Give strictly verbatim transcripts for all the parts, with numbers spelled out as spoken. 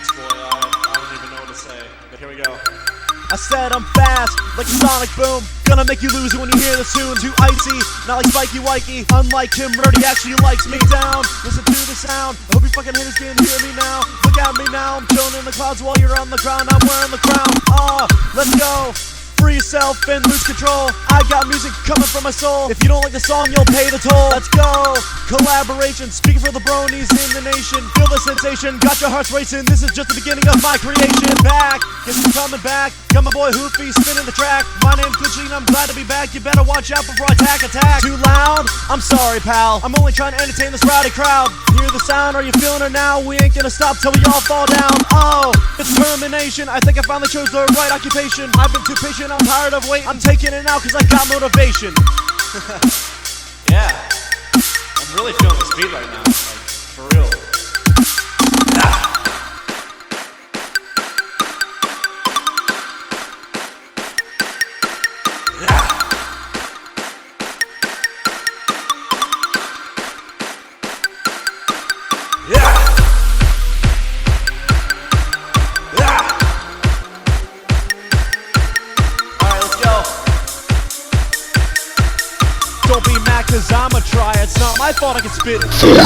beats, boy. I, I don't even know what to say, but here we go. I said I'm fast, like a sonic boom. Gonna make you lose it when you hear the tune. Too icy, not like Spikey Wikey. Unlike Tim Murdy, actually likes me down. Listen to the sound, I hope you fucking haters can hear me now. Look at me now, I'm chilling in the clouds while you're on the ground. I'm wearing the crown, ah, uh, let's go. Free yourself and lose control. I got music coming from my soul. If you don't like the song, you'll pay the toll. Let's go. Collaboration, speaking for the bronies in the nation. Feel the sensation, got your hearts racing. This is just the beginning of my creation. Back, guess I'm coming back. Got my boy Hoofy spinning the track. My name's Glitchy and I'm glad to be back. You better watch out before I attack, attack. Too loud? I'm sorry, pal. I'm only trying to entertain this rowdy crowd. Hear the sound, are you feeling it now? We ain't gonna stop till we all fall down. Oh, it's termination. I think I finally chose the right occupation. I've been too patient, I'm tired of waiting. I'm taking it now cause I got motivation. Yeah, I'm really feeling this beat right now, like, for real. Ah. Don't be mad cause I'ma try. It's not my fault I can spit.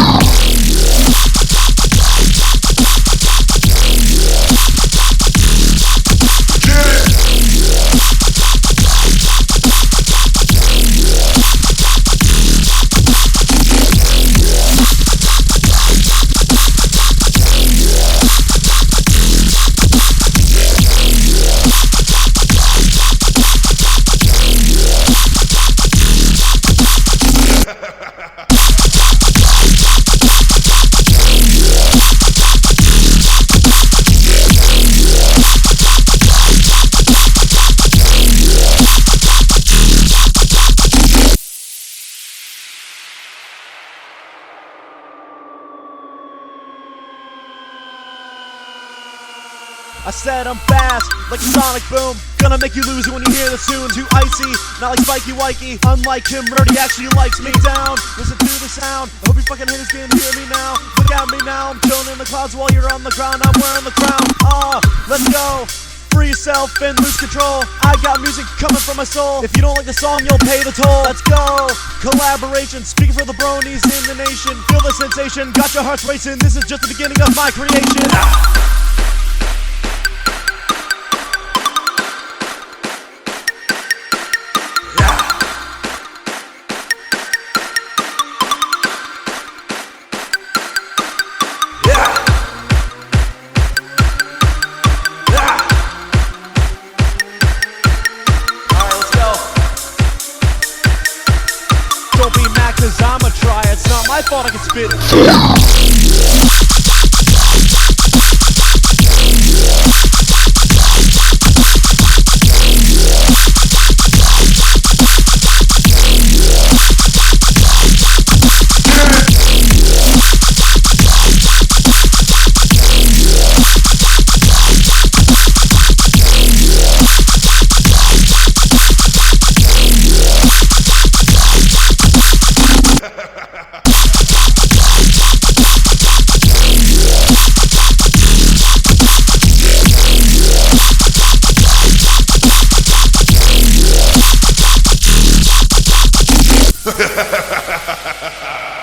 I said I'm fast, like a sonic boom. Gonna make you lose it when you hear the tune. Too icy, not like Spikey Wikey. Unlike Tim Murdy, actually likes me down. Listen to the sound, I hope you fucking haters can hear me now. Look at me now, I'm chilling in the clouds while you're on the ground. I'm wearing the crown, ah, uh, let's go. Free yourself and lose control. I got music coming from my soul. If you don't like the song, you'll pay the toll. Let's go. Collaboration, speaking for the bronies in the nation. Feel the sensation, got your hearts racing. This is just the beginning of my creation. Don't be mad cause I'ma try. It's not my fault I can spit. Ha ha ha ha ha ha!